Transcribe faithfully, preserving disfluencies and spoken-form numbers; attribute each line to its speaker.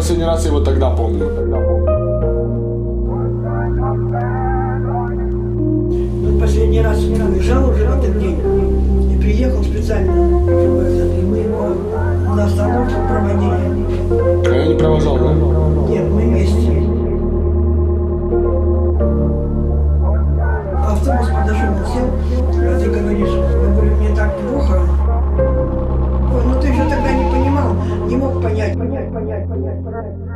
Speaker 1: последний раз его тогда помню.
Speaker 2: Ну, последний раз он уезжал уже в этот день и приехал специально, чтобы это, и мы его на остановку проводили.
Speaker 1: А я не провожал, да?
Speaker 2: Нет, мы вместе. Автобус подошел, он сел, а ты говоришь, я говорю, мне так плохо. Ой, ну ты же тогда не понимал, не мог понять, понять, понять, понять, понять.